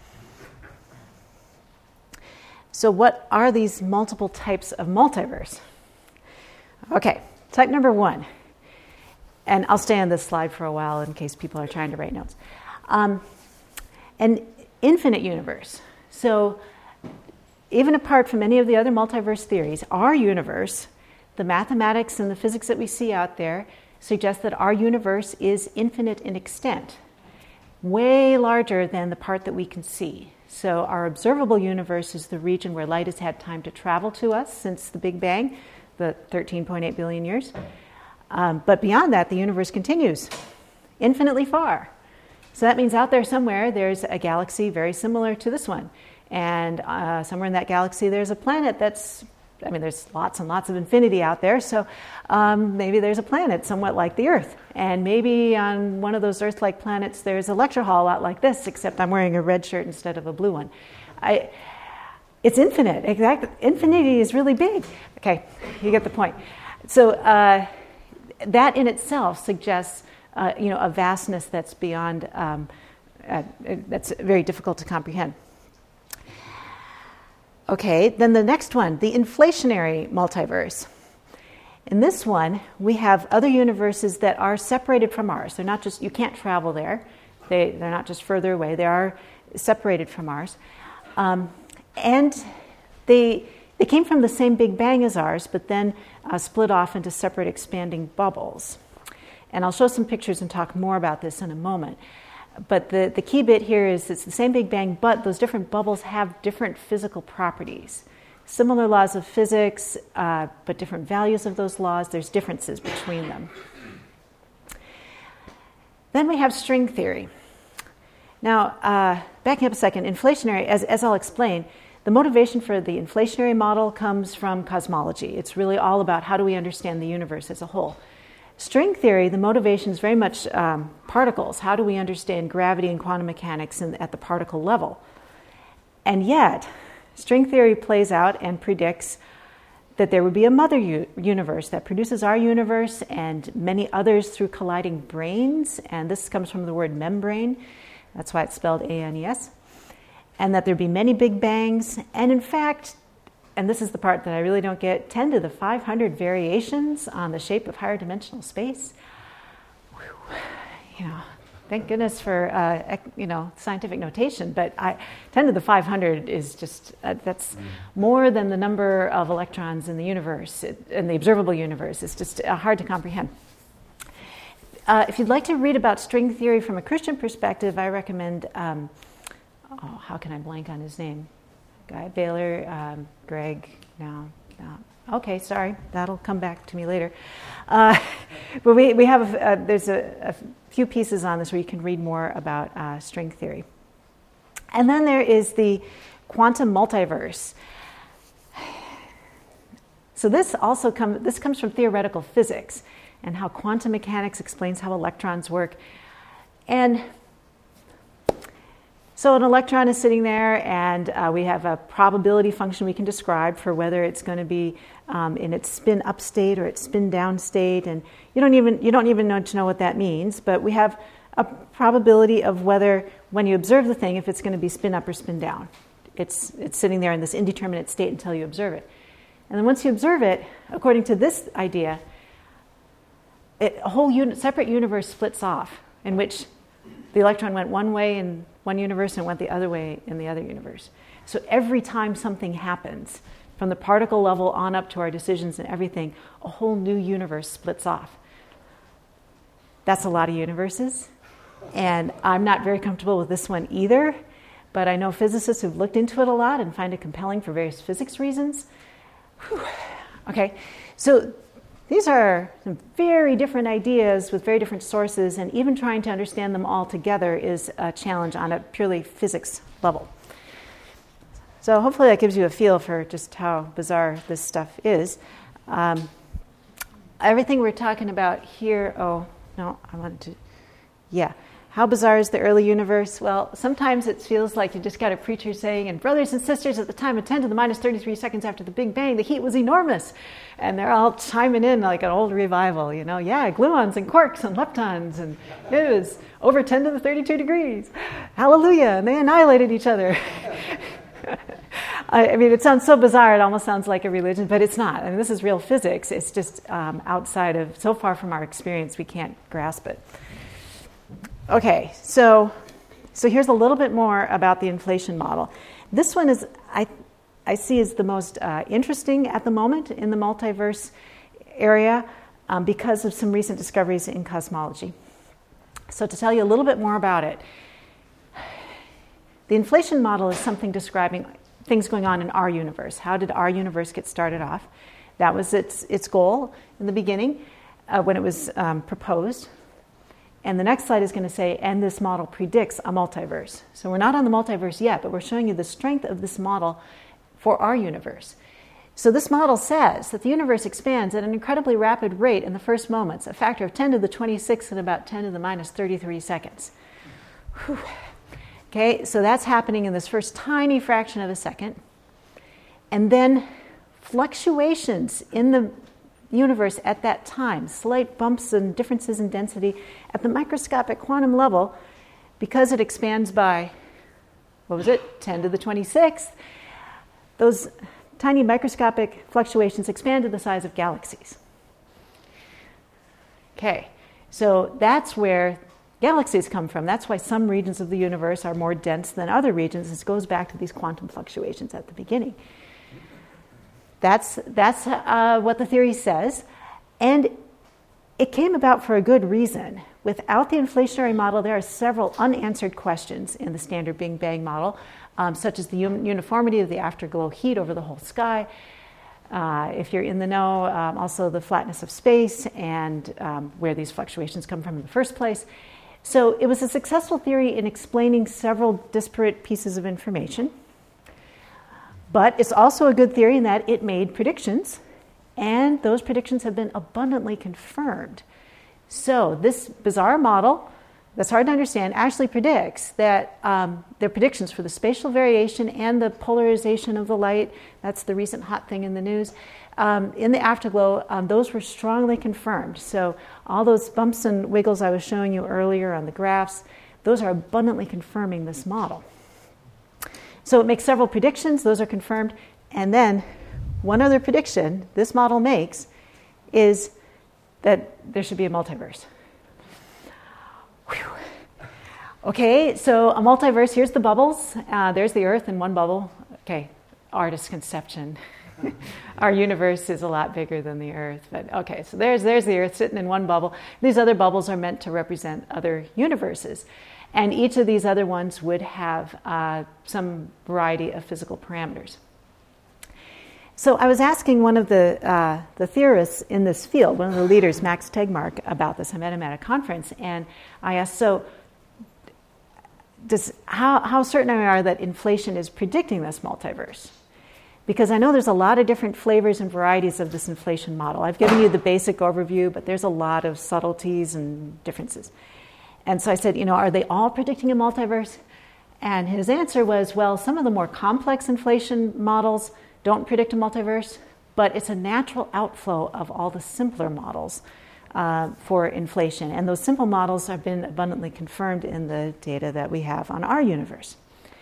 So what are these multiple types of multiverse? Okay, type number one, and I'll stay on this slide for a while in case people are trying to write notes. Um, an infinite universe. So even apart from any of the other multiverse theories, our universe, the mathematics and the physics that we see out there, suggest that our universe is infinite in extent, way larger than the part that we can see. So our observable universe is the region where light has had time to travel to us since the Big Bang, the thirteen point eight billion years. Um, but beyond that, the universe continues infinitely far. So that means out there somewhere there's a galaxy very similar to this one. And uh, somewhere in that galaxy there's a planet that's, I mean, there's lots and lots of infinity out there. So um, maybe there's a planet somewhat like the Earth. And maybe on one of those Earth-like planets there's a lecture hall a lot like this, except I'm wearing a red shirt instead of a blue one. I, it's infinite. Exactly. Infinity is really big. Okay, you get the point. So uh, that in itself suggests Uh, you know, a vastness that's beyond, um, uh, that's very difficult to comprehend. Okay, then the next one, the inflationary multiverse. In this one, we have other universes that are separated from ours. They're not just, you can't travel there. They, they're not just further away. They are separated from ours. Um, and they, they came from the same Big Bang as ours, but then uh, split off into separate expanding bubbles. And I'll show some pictures and talk more about this in a moment. But the, the key bit here is it's the same Big Bang, but those different bubbles have different physical properties. Similar laws of physics, uh, but different values of those laws. There's differences between them. Then we have string theory. Now, uh, backing up a second, inflationary, as, as I'll explain, the motivation for the inflationary model comes from cosmology. It's really all about how do we understand the universe as a whole. String theory, the motivation is very much um, particles. How do we understand gravity and quantum mechanics in, at the particle level? And yet, string theory plays out and predicts that there would be a mother u- universe that produces our universe and many others through colliding branes. And this comes from the word membrane. That's why it's spelled A N E S. And that there'd be many big bangs. And in fact, and this is the part that I really don't get, ten to the five hundred variations on the shape of higher dimensional space. Whew. You know, thank goodness for uh, you know scientific notation, but I, ten to the five hundred is just uh, that's mm. more than the number of electrons in the universe, it, in the observable universe. It's just uh, hard to comprehend. Uh, if you'd like to read about string theory from a Christian perspective, I recommend. Um, oh, how can I blank on his name? Guy Baylor, um, Greg, no, no. Okay, sorry, that'll come back to me later. Uh, but we, we have, a, uh, there's a, a few pieces on this where you can read more about uh, string theory. And then there is the quantum multiverse. So this also comes, this comes from theoretical physics and how quantum mechanics explains how electrons work. And so an electron is sitting there, and uh, we have a probability function we can describe for whether it's going to be um, in its spin up state or its spin down state, and you don't even you don't even know to know what that means. But we have a probability of whether, when you observe the thing, if it's going to be spin up or spin down. It's it's sitting there in this indeterminate state until you observe it, and then once you observe it, according to this idea, it, a whole uni- separate universe splits off in which the electron went one way in one universe and went the other way in the other universe. So every time something happens, from the particle level on up to our decisions and everything, a whole new universe splits off. That's a lot of universes. And I'm not very comfortable with this one either, but I know physicists who've looked into it a lot and find it compelling for various physics reasons. Whew. Okay, so these are some very different ideas with very different sources, and even trying to understand them all together is a challenge on a purely physics level. So hopefully that gives you a feel for just how bizarre this stuff is. Um, everything we're talking about here, oh, no, I wanted to, yeah. How bizarre is the early universe? Well, sometimes it feels like you just got a preacher saying, and brothers and sisters, at the time of ten to the minus thirty-three seconds after the Big Bang, the heat was enormous. And they're all chiming in like an old revival, you know, yeah, gluons and quarks and leptons, and it was over ten to the thirty-two degrees. Hallelujah, and they annihilated each other. I mean, it sounds so bizarre, it almost sounds like a religion, but it's not. I mean, this is real physics. It's just um, outside of, so far from our experience, we can't grasp it. Okay, so so here's a little bit more about the inflation model. This one is, I I see as the most uh, interesting at the moment in the multiverse area um, because of some recent discoveries in cosmology. So to tell you a little bit more about it, the inflation model is something describing things going on in our universe. How did our universe get started off? That was its its goal in the beginning uh, when it was um, proposed. And the next slide is going to say, and this model predicts a multiverse. So we're not on the multiverse yet, but we're showing you the strength of this model for our universe. So this model says that the universe expands at an incredibly rapid rate in the first moments, a factor of ten to the twenty-six in about ten to the minus thirty-three seconds. Whew. Okay, so that's happening in this first tiny fraction of a second. And then fluctuations in the universe at that time, slight bumps and differences in density at the microscopic quantum level, because it expands by, what was it, ten to the twenty-sixth, those tiny microscopic fluctuations expand to the size of galaxies. Okay, so that's where galaxies come from. That's why some regions of the universe are more dense than other regions. This goes back to these quantum fluctuations at the beginning. That's, that's uh, what the theory says. And it came about for a good reason. Without the inflationary model, there are several unanswered questions in the standard Big Bang model, um, such as the un- uniformity of the afterglow heat over the whole sky. Uh, if you're in the know, um, also the flatness of space and um, where these fluctuations come from in the first place. So it was a successful theory in explaining several disparate pieces of information. But it's also a good theory in that it made predictions, and those predictions have been abundantly confirmed. So this bizarre model that's hard to understand actually predicts that um, their predictions for the spatial variation and the polarization of the light, that's the recent hot thing in the news, um, in the afterglow, um, those were strongly confirmed. So all those bumps and wiggles I was showing you earlier on the graphs, those are abundantly confirming this model. So it makes several predictions, those are confirmed, and then one other prediction this model makes is that there should be a multiverse. Whew. Okay, so a multiverse, here's the bubbles. Uh, there's the Earth in one bubble. Okay, artist conception. Our universe is a lot bigger than the Earth. But okay, so there's, there's the Earth sitting in one bubble. These other bubbles are meant to represent other universes. And each of these other ones would have uh, some variety of physical parameters. So I was asking one of the uh, the theorists in this field, one of the leaders, Max Tegmark, about this. I met him at a conference, and I asked, so does, how, how certain we are that inflation is predicting this multiverse? Because I know there's a lot of different flavors and varieties of this inflation model. I've given you the basic overview, but there's a lot of subtleties and differences. And so I said, you know, are they all predicting a multiverse? And his answer was, well, some of the more complex inflation models don't predict a multiverse, but it's a natural outflow of all the simpler models uh, for inflation. And those simple models have been abundantly confirmed in the data that we have on our universe.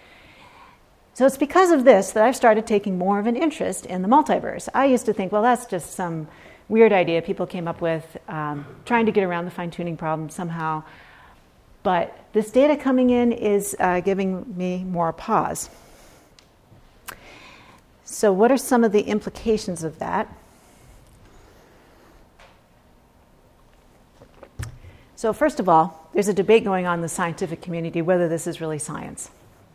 So it's because of this that I've started taking more of an interest in the multiverse. I used to think, well, that's just some weird idea people came up with, um, trying to get around the fine-tuning problem somehow. But this data coming in is uh, giving me more pause. So what are some of the implications of that? So first of all, there's a debate going on in the scientific community whether this is really science.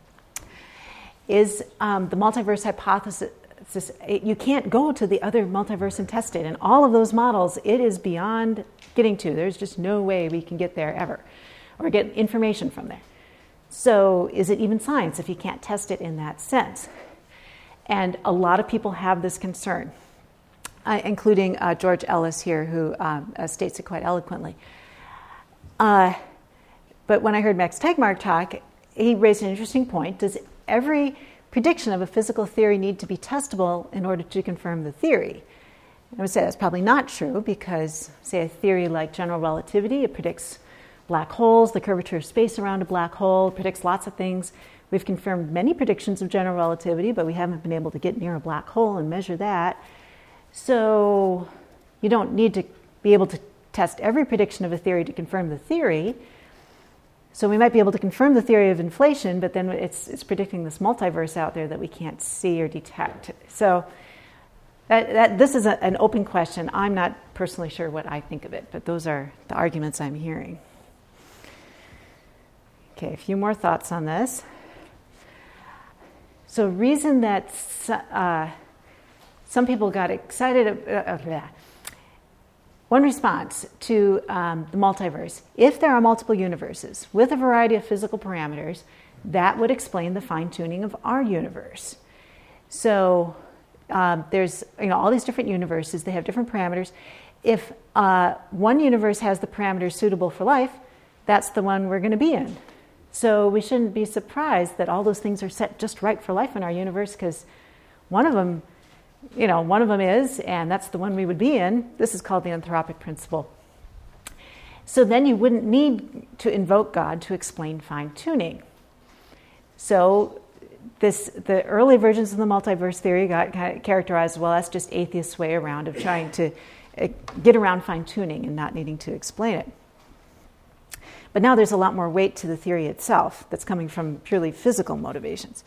Is um, the multiverse hypothesis, you can't go to the other multiverse and test it. In all of those models, it is beyond getting to. There's just no way we can get there ever, or get information from there. So is it even science if you can't test it in that sense? And a lot of people have this concern, uh, including uh, George Ellis here, who um, uh, states it quite eloquently. Uh, but when I heard Max Tegmark talk, he raised an interesting point. Does every prediction of a physical theory need to be testable in order to confirm the theory? I would say that's probably not true because, say, a theory like general relativity, it predicts black holes, the curvature of space around a black hole, predicts lots of things. We've confirmed many predictions of general relativity, but we haven't been able to get near a black hole and measure that. So you don't need to be able to test every prediction of a theory to confirm the theory. So we might be able to confirm the theory of inflation, but then it's, it's predicting this multiverse out there that we can't see or detect. So that, that, this is a, an open question. I'm not personally sure what I think of it, but those are the arguments I'm hearing. Okay, a few more thoughts on this. So reason that uh, some people got excited, uh, uh, one response to um, the multiverse, if there are multiple universes with a variety of physical parameters, that would explain the fine-tuning of our universe. So um, there's you know all these different universes, they have different parameters. If uh, one universe has the parameters suitable for life, that's the one we're going to be in. So we shouldn't be surprised that all those things are set just right for life in our universe, because one of them, you know, one of them is, and that's the one we would be in. This is called the anthropic principle. So then you wouldn't need to invoke God to explain fine-tuning. So this, the early versions of the multiverse theory got kind of characterized, well, that's just atheists' way around of trying to uh, get around fine-tuning and not needing to explain it. But now there's a lot more weight to the theory itself that's coming from purely physical motivations.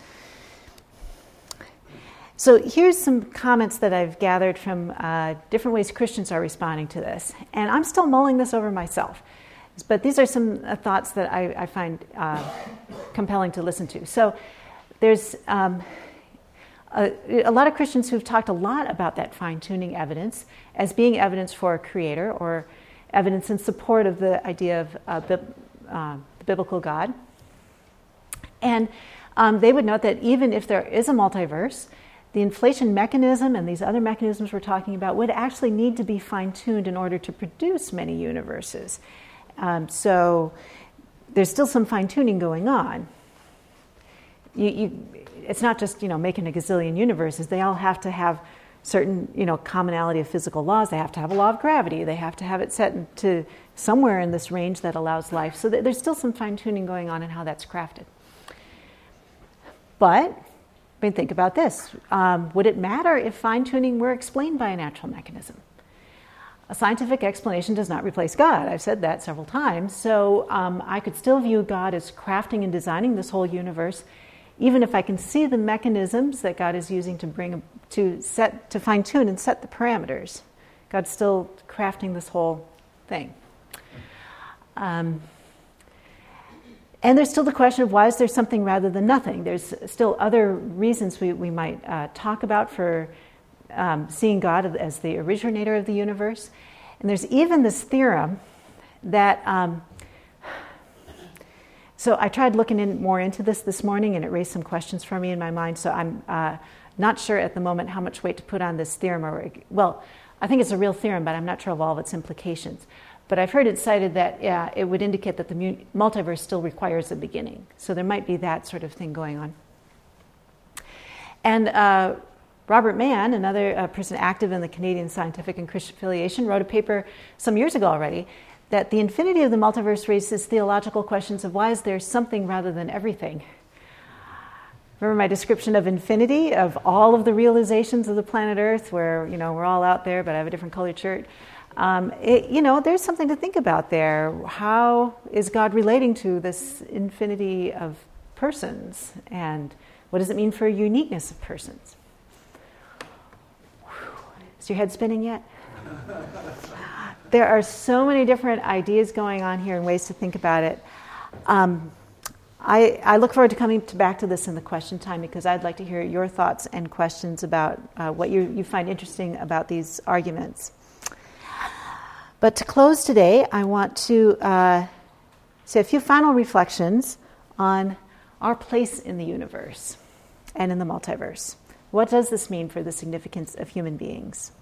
So here's some comments that I've gathered from uh, different ways Christians are responding to this. And I'm still mulling this over myself. But these are some uh, thoughts that I, I find uh, compelling to listen to. So there's um, a, a lot of Christians who've talked a lot about that fine-tuning evidence as being evidence for a creator, or evidence in support of the idea of uh, bib- uh, the biblical God. And um, they would note that even if there is a multiverse, the inflation mechanism and these other mechanisms we're talking about would actually need to be fine-tuned in order to produce many universes. Um, so there's still some fine-tuning going on. You, you, it's not just, you know, making a gazillion universes. They all have to have certain, you know, commonality of physical laws. They have to have a law of gravity. They have to have it set to somewhere in this range that allows life. So th- there's still some fine-tuning going on in how that's crafted. But, I mean, think about this. Um, would it matter if fine-tuning were explained by a natural mechanism? A scientific explanation does not replace God. I've said that several times. So um, I could still view God as crafting and designing this whole universe, even if I can see the mechanisms that God is using to bring to set to fine-tune and set the parameters. God's still crafting this whole thing. Um, and there's still the question of why is there something rather than nothing? There's still other reasons we, we might uh, talk about for um, seeing God as the originator of the universe. And there's even this theorem that... Um, so I tried looking in more into this this morning, and it raised some questions for me in my mind. So I'm uh, not sure at the moment how much weight to put on this theorem. Or, well, I think it's a real theorem, but I'm not sure of all of its implications. But I've heard it cited that yeah, it would indicate that the mu- multiverse still requires a beginning. So there might be that sort of thing going on. And uh, Robert Mann, another uh, person active in the Canadian Scientific and Christian Affiliation, wrote a paper some years ago already that the infinity of the multiverse raises theological questions of why is there something rather than everything? Remember my description of infinity, of all of the realizations of the planet Earth, where, you know, we're all out there, but I have a different colored shirt. Um, it, you know, there's something to think about there. How is God relating to this infinity of persons? And what does it mean for uniqueness of persons? Whew. Is your head spinning yet? There are so many different ideas going on here and ways to think about it. Um, I, I look forward to coming to back to this in the question time, because I'd like to hear your thoughts and questions about uh, what you, you find interesting about these arguments. But to close today, I want to uh, say a few final reflections on our place in the universe and in the multiverse. What does this mean for the significance of human beings?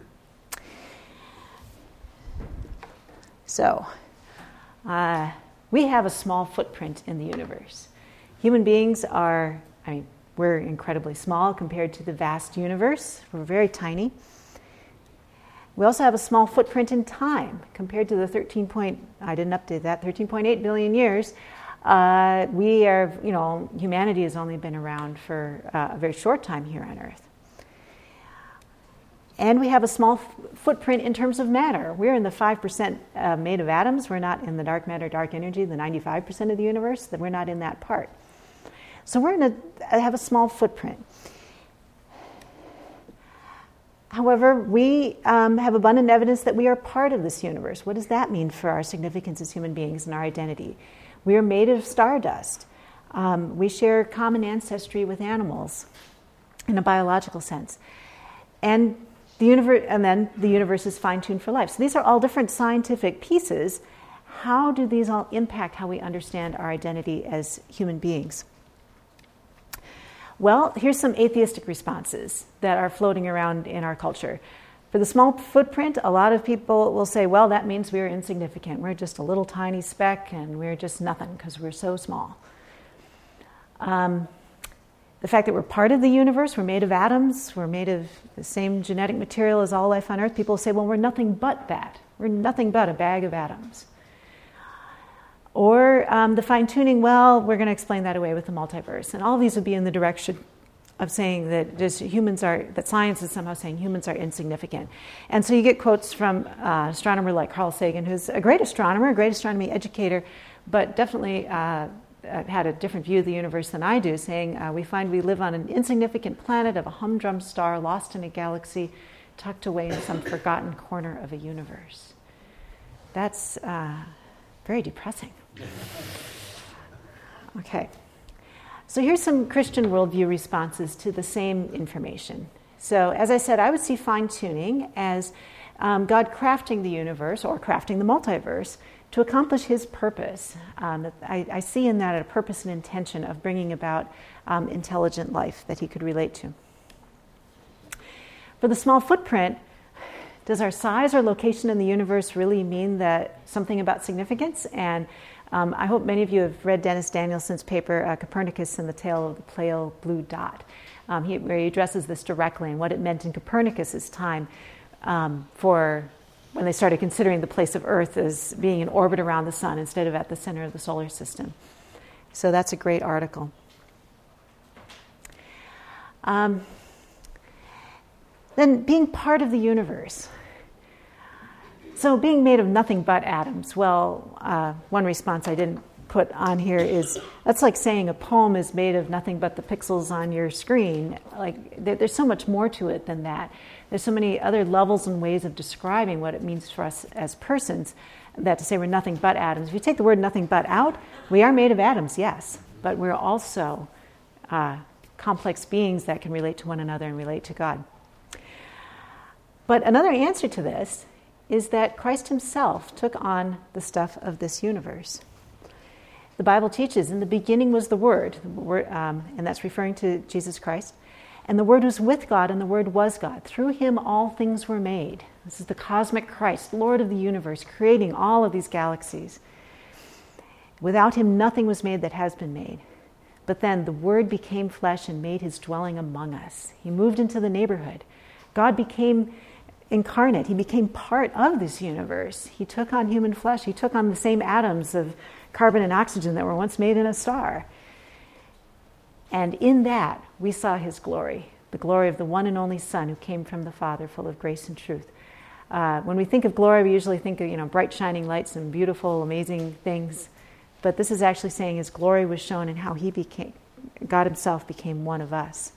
So, uh, we have a small footprint in the universe. Human beings are, I mean, we're incredibly small compared to the vast universe. We're very tiny. We also have a small footprint in time compared to the thirteen point, I didn't update that, thirteen point eight billion years. Uh, we are, you know, humanity has only been around for uh, a very short time here on Earth. And we have a small f- footprint in terms of matter. We're in the five percent uh, made of atoms. We're not in the dark matter, dark energy, the ninety-five percent of the universe. That we're not in that part. So we're in a, have a small footprint. However, we um, have abundant evidence that we are part of this universe. What does that mean for our significance as human beings and our identity? We are made of stardust. Um, we share common ancestry with animals in a biological sense. And The universe, and then the universe is fine-tuned for life. So these are all different scientific pieces. How do these all impact how we understand our identity as human beings? Well, here's some atheistic responses that are floating around in our culture. For the small footprint, a lot of people will say, well, that means we're insignificant. We're just a little tiny speck and we're just nothing because we're so small. Um, the fact that we're part of the universe, we're made of atoms, we're made of the same genetic material as all life on Earth, people say, well, we're nothing but that. We're nothing but a bag of atoms. Or um, the fine-tuning, well, we're going to explain that away with the multiverse. And all these would be in the direction of saying that just humans are, that science is somehow saying humans are insignificant. And so you get quotes from uh, an astronomer like Carl Sagan, who's a great astronomer, a great astronomy educator, but definitely uh, had a different view of the universe than I do, saying, uh, we find we live on an insignificant planet of a humdrum star lost in a galaxy, tucked away in some forgotten corner of a universe. That's uh, very depressing. Okay. So here's some Christian worldview responses to the same information. So as I said, I would see fine-tuning as um, God crafting the universe or crafting the multiverse to accomplish his purpose. Um, I, I see in that a purpose and intention of bringing about um, intelligent life that he could relate to. For the small footprint, does our size or location in the universe really mean that something about significance? And Um, I hope many of you have read Dennis Danielson's paper, uh, Copernicus and the Tale of the Pale Blue Dot, um, he, where he addresses this directly and what it meant in Copernicus's time um, for when they started considering the place of Earth as being in orbit around the sun instead of at the center of the solar system. So that's a great article. Um, then being part of the universe. So being made of nothing but atoms, well, uh, one response I didn't put on here is, that's like saying a poem is made of nothing but the pixels on your screen. Like, there, there's so much more to it than that. There's so many other levels and ways of describing what it means for us as persons that to say we're nothing but atoms. If you take the word nothing but out, we are made of atoms, yes, but we're also uh, complex beings that can relate to one another and relate to God. But another answer to this is that Christ himself took on the stuff of this universe. The Bible teaches, in the beginning was the Word, the word um, and that's referring to Jesus Christ, and the Word was with God, and the Word was God. Through him all things were made. This is the cosmic Christ, Lord of the universe, creating all of these galaxies. Without him, nothing was made that has been made. But then the Word became flesh and made his dwelling among us. He moved into the neighborhood. God became incarnate. He became part of this universe. He took on human flesh. He took on the same atoms of carbon and oxygen that were once made in a star. And in that, we saw his glory, the glory of the one and only Son who came from the Father, full of grace and truth. Uh, when we think of glory, we usually think of, you know, bright shining lights and beautiful, amazing things. But this is actually saying his glory was shown in how he became, God himself became one of us.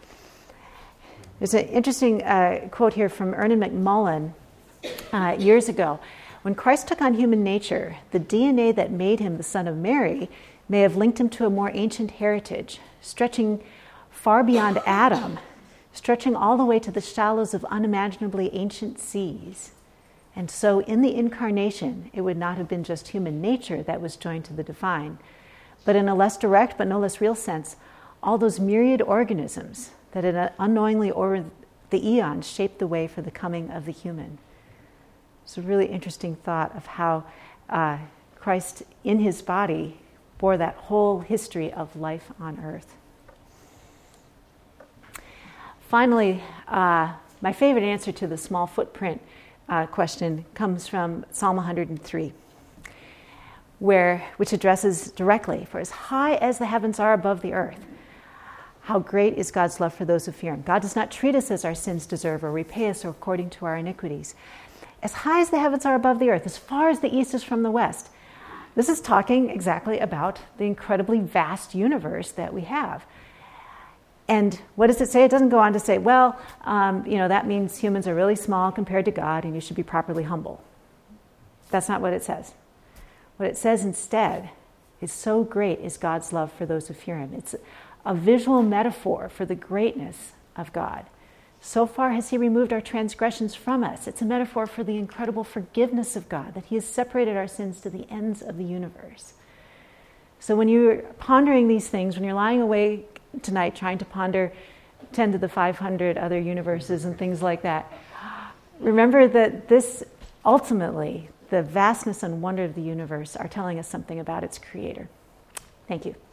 There's an interesting uh, quote here from Ernan McMullen uh, years ago. When Christ took on human nature, the D N A that made him the son of Mary may have linked him to a more ancient heritage, stretching far beyond Adam, stretching all the way to the shallows of unimaginably ancient seas. And so in the incarnation, it would not have been just human nature that was joined to the divine, but in a less direct but no less real sense, all those myriad organisms that unknowingly over the eons shaped the way for the coming of the human. It's a really interesting thought of how uh, Christ in his body bore that whole history of life on earth. Finally, uh, my favorite answer to the small footprint uh, question comes from Psalm one hundred three, where, which addresses directly, "For as high as the heavens are above the earth, how great is God's love for those who fear him. God does not treat us as our sins deserve or repay us according to our iniquities. As high as the heavens are above the earth, as far as the east is from the west." This is talking exactly about the incredibly vast universe that we have. And what does it say? It doesn't go on to say, well, um, you know, that means humans are really small compared to God and you should be properly humble. That's not what it says. What it says instead is, so great is God's love for those who fear him. It's a visual metaphor for the greatness of God. So far has he removed our transgressions from us. It's a metaphor for the incredible forgiveness of God, that he has separated our sins to the ends of the universe. So when you're pondering these things, when you're lying awake tonight trying to ponder ten to the five hundred other universes and things like that, remember that this, ultimately, the vastness and wonder of the universe are telling us something about its creator. Thank you.